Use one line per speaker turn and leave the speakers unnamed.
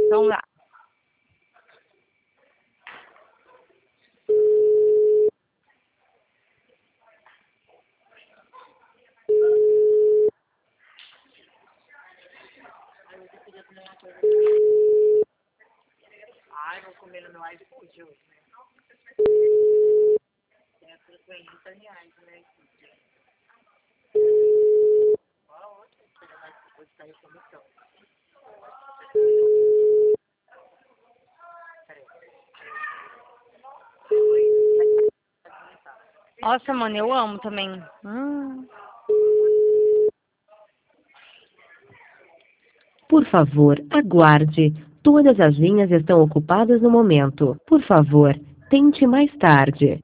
Vamos lá.
Ai, vou comer no meu iFood hoje, né? É por R$50, né? Qual outra? Hoje tá em comissão.
Nossa, mano, eu amo também.
Por favor, aguarde. Todas as linhas estão ocupadas no momento. Por favor, tente mais tarde.